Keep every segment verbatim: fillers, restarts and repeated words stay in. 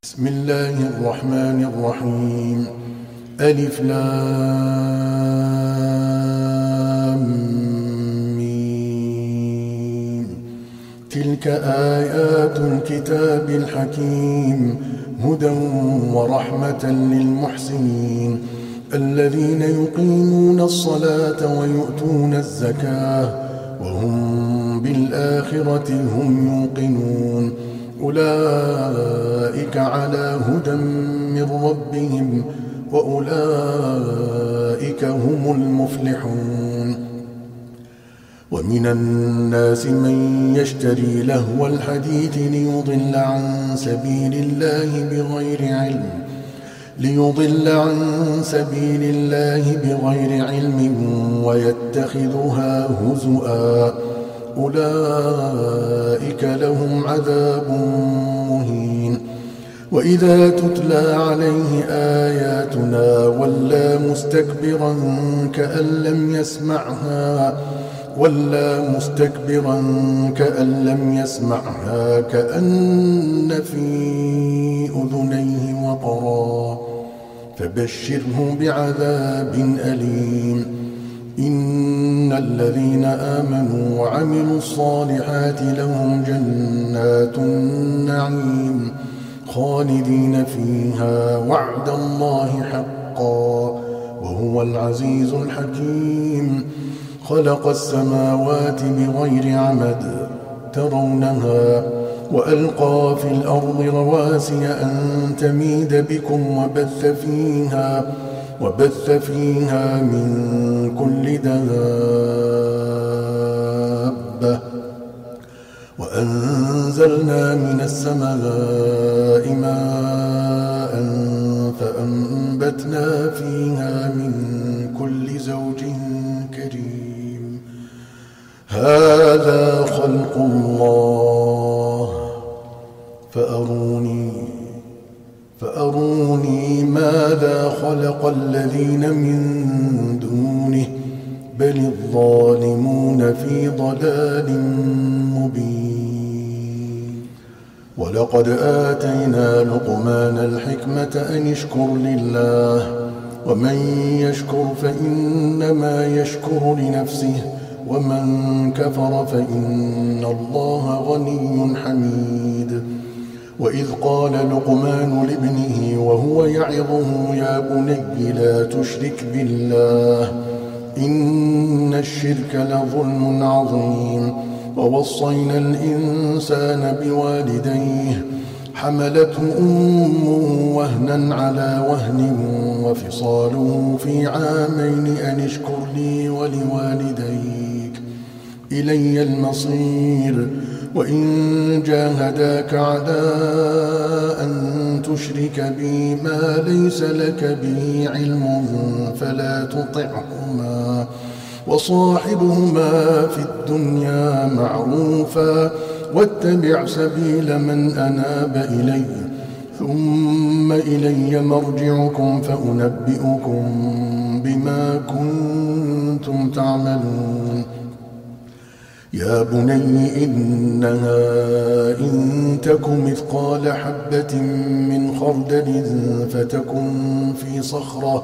بسم الله الرحمن الرحيم. ألف لام ميم. تلك آيات الكتاب الحكيم هدى ورحمة للمحسنين الذين يقيمون الصلاة ويؤتون الزكاة وهم بالآخرة هم يوقنون أولئك على هدى من ربهم وأولئك هم المفلحون. ومن الناس من يشتري لهو الحديث ليضل عن سبيل الله بغير علم ليضل عن سبيل الله بغير علم ويتخذها هزؤا أولئك لهم عذاب مهين. وإذا تتلى عليه آياتنا ولى مستكبرا كأن لم يسمعها ولى مستكبرا كأن لم يسمعها كأن في أذنيه وقرا فبشره بعذاب أليم. إن الذين آمنوا وعملوا الصالحات لهم جنات النعيم خالدين فيها وعد الله حقا وهو العزيز الحكيم. خلق السماوات بغير عمد ترونها وألقى في الأرض رواسي أن تميد بكم وبث فيها وبث فيها من كل دابة وأنزلنا من السماء ماء فأنبتنا فيها من كل زوج كريم. هذا خلق الله فأروني فأروني ماذا خلق الذين من دونه بل الظالمون في ضلال مبين. ولقد آتينا لقمان الحكمة أن اشكر لله ومن يشكر فإنما يشكر لنفسه ومن كفر فإن الله غني حميد. وإذ قال لقمان لابنه وهو يعظه يا بني لا تشرك بالله إن الشرك لظلم عظيم. ووصينا الإنسان بوالديه حملته أمه وهنا على وهن وفصاله في عامين أن اشكر لي ولوالديك إلي المصير. وإن جاهداك على أن تشرك بي ما ليس لك به علم فلا تطعهما وصاحبهما في الدنيا معروفا واتبع سبيل من أناب إلي ثم إلي مرجعكم فأنبئكم بما كنتم تعملون. يا بني إنها إن تك مثقال حبة من خردل فتكن في صخرة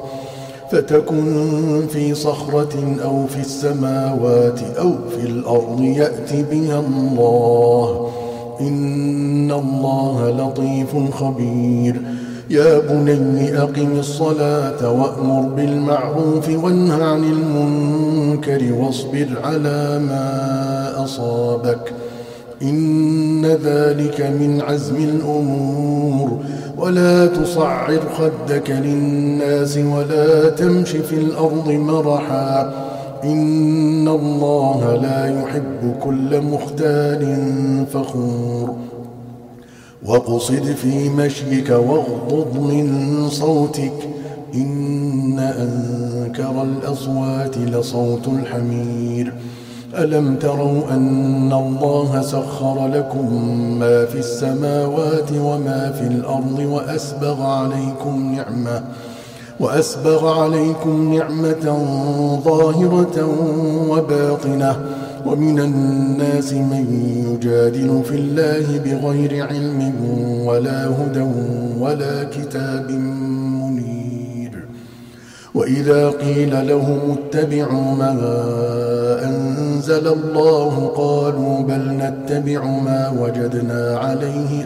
فتكن في صخرة أو في السماوات أو في الأرض يأت بها الله إن الله لطيف خبير. يا بني أقم الصلاة وأمر بالمعروف وانه عن المنكر واصبر على ما أصابك إن ذلك من عزم الأمور. ولا تصعر خدك للناس ولا تمش في الأرض مرحا إن الله لا يحب كل مختال فخور. واقصد في مشيك واغضض من صوتك إن أنكر الأصوات لصوت الحمير. ألم تروا أن الله سخر لكم ما في السماوات وما في الأرض وأسبغ عليكم نعمة وأسبغ عليكم نعمة ظاهرة وباطنة ومن الناس من يجادل في الله بغير علم ولا هدى ولا كتاب منير. وإذا قيل لهم اتبعوا ما أنزل الله قالوا بل نتبع ما وجدنا عليه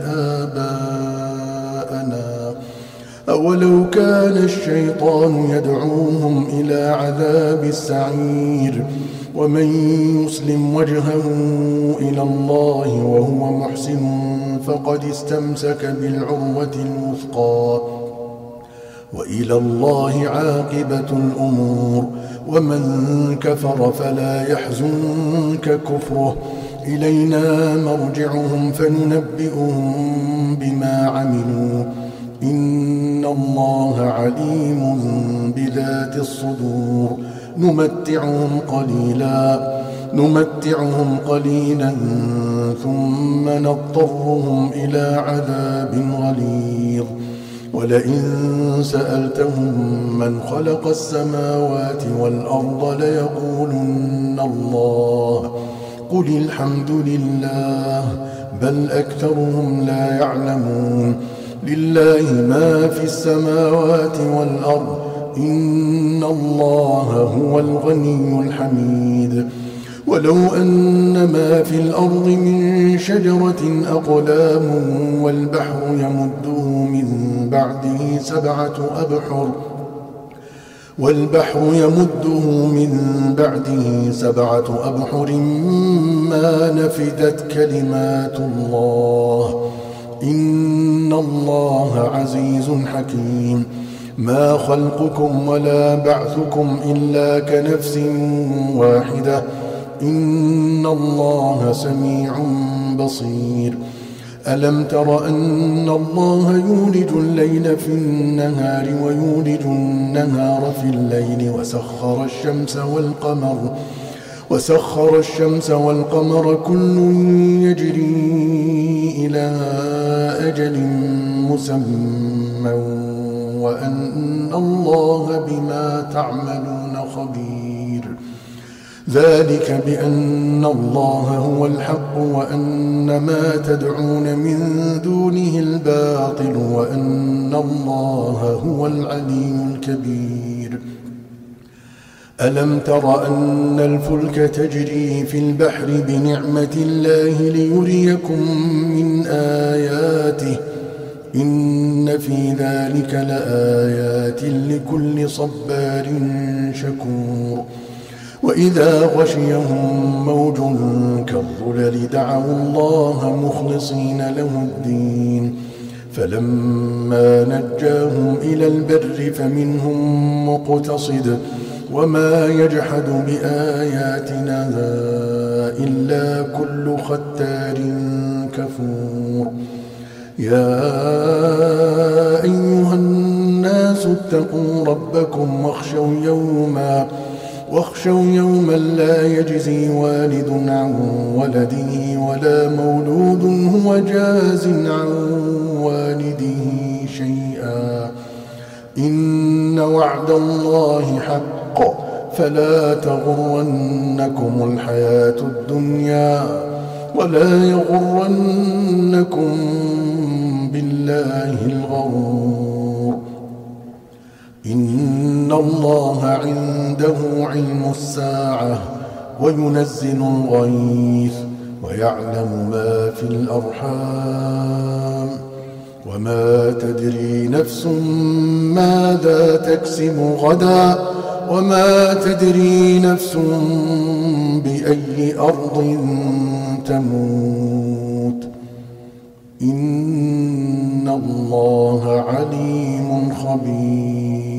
آباءنا أولو كان الشيطان يدعوهم إلى عذاب السعير. ومن يسلم وجهه إلى الله وهو محسن فقد استمسك بالعروة الوثقى وإلى الله عاقبة الأمور. ومن كفر فلا يحزنك كفره إلينا مرجعهم فننبئهم بما عملوا إن الله عليم بذات الصدور. نمتعهم قليلا نمتعهم قليلا ثم نضطرهم إلى عذاب غليظ. ولئن سألتهم من خلق السماوات والأرض ليقولن الله قل الحمد لله بل أكثرهم لا يعلمون. لله ما في السماوات والأرض إن الله هو الغني الحميد. ولو أن ما في الأرض من شجرة أقلام والبحر يمده من بعده سبعة أبحر والبحر يمده من بعده سبعة أبحر ما نفدت كلمات الله إن الله عزيز حكيم. ما خلقكم ولا بعثكم إلا كنفس واحدة إن الله سميع بصير. ألم تر أن الله يولج الليل في النهار ويولج النهار في الليل وسخر الشمس والقمر وسخر الشمس والقمر كل يجري إلى أجل مسمى وأن الله بما تعملون خبير. ذلك بأن الله هو الحق وأن ما تدعون من دونه الباطل وأن الله هو العلي الكبير. ألم تر أن الفلك تجري في البحر بنعمة الله ليريكم من آياته إن في ذلك لآيات لكل صبار شكور. وإذا غشيهم موج كالظلل دعوا الله مخلصين له الدين فلما نجاهم إلى البر فمنهم مقتصد وما يجحد بآياتنا إلا كل ختار كفور. يا أيها الناس اتقوا ربكم واخشوا يوما واخشوا يوما لا يجزي والد عن ولده ولا مولود هو جاز عن والده شيئا إن وعد الله حق فلا تغرنكم الحياة الدنيا ولا يغرنكم بالله الغرور. إن الله عنده علم الساعة وينزل الغيث ويعلم ما في الأرحام وما تدري نفس ماذا تكسب غدا وما تدري نفس بأي أرض تموت إن الله عليم خبير.